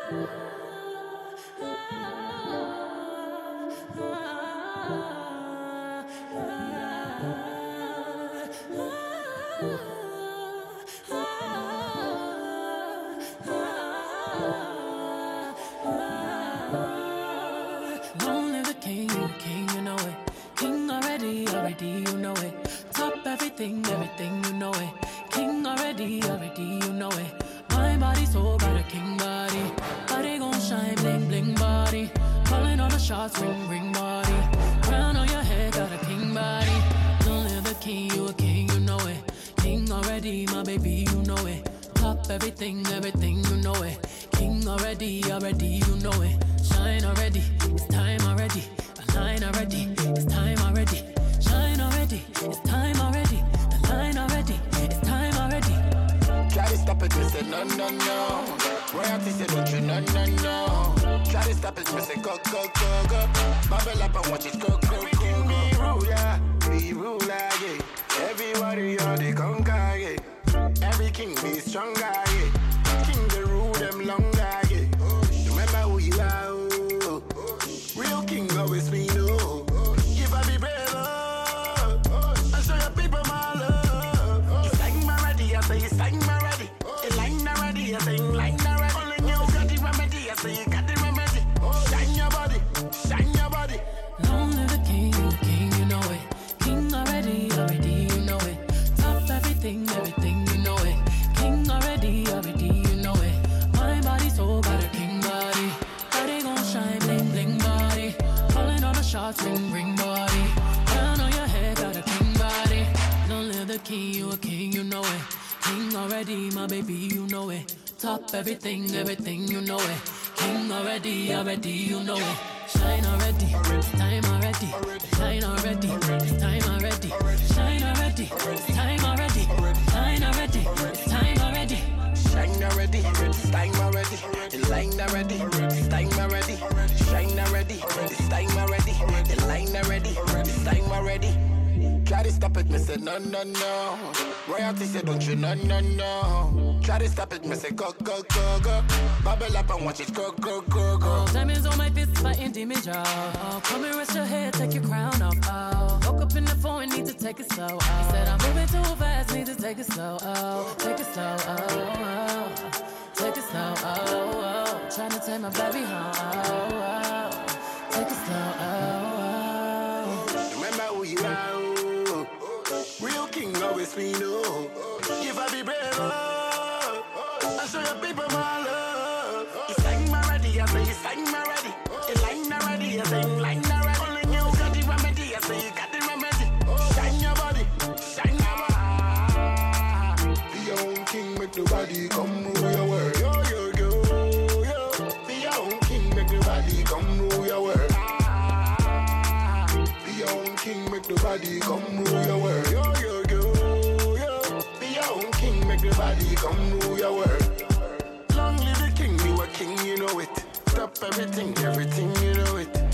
Long live the king, you know it. King already, you know it. Top everything, you know it. King already, you know it. My body so got a king body. Body gon' shine, bling, bling body. Calling all the shots, ring, ring body. Crown on your head, got a king body. Long live the king, you a king, you know it. King already, my baby, you know it. Top everything, you know it. King already, you know it. Shine already, it's time already. Align already, it's time already. Shine already, it's time already. Align already, it's time already. Try to stop it, me say no, no, no. Royalty say don't you, no, no, no. Try to stop it, me say go, go, go, go. Bubble up and watch it go, go, go, go. Be ruler, yeah. Everybody on the conquer, yeah. Every king be stronger, yeah. King the rule them longer, yeah. Remember who you are, oh. Real king always be no. If I be brave, I show your people my love. You sang my ready, I say you sang my ready. You line already, I say you line already. Only you got the remedy, I say you got the remedy. Shine your body, shine your body. Long live the king, you know it. King already, you know it. Top everything, you know it. King already, you know it. My body so got a king body. Body gon' shine, bling, bling body. Calling all the shots, ring, ring body. Crown on your head, got a king body. Long live the king, you know it. King already, my baby, you know it. Top everything, you know it. King already, you know it. Shine already, it's time already. Shine already, it's time already. Shine already, it's time already. Shine already, it's time already. Shine already, it's time already. The line already, it's time already. Shine already, it's time already. The line already, it's time already. Try to stop it, me say no, no, no. Royalty say don't you, no, no, no. Try to stop it, me say go, go, go, go. Bubble up and watch it go, go, go, go. Diamonds on my fist, fighting demons, y'all. Come and rest your head, take your crown off. Oh. Woke up in the phone, need to take it slow. Oh. He said I'm moving too fast, need to take it slow. Oh. Take it slow. Oh. Oh. Take it slow. Oh. Oh. Trying to take my baby home. Oh. Oh. Take it slow. Oh. Oh. Remember who you are. Oh. Real king always be no. If I be brave, I show your people my love. You sang my ready, I say you sang my ready. You line already, I say you line already. Only you got the remedy, I say you got the remedy. Shine your body, shine your body. Be your own king, make the body come rule your world. Yo, yo, yo, yo. Be your own king, make the body come rule your world. Be your own king, make the body come rule your world. Yo, yo, yo, yo. Be your own king, make the body come rule your world. Long live the king, you a king, you know it. Stop everything, you know it.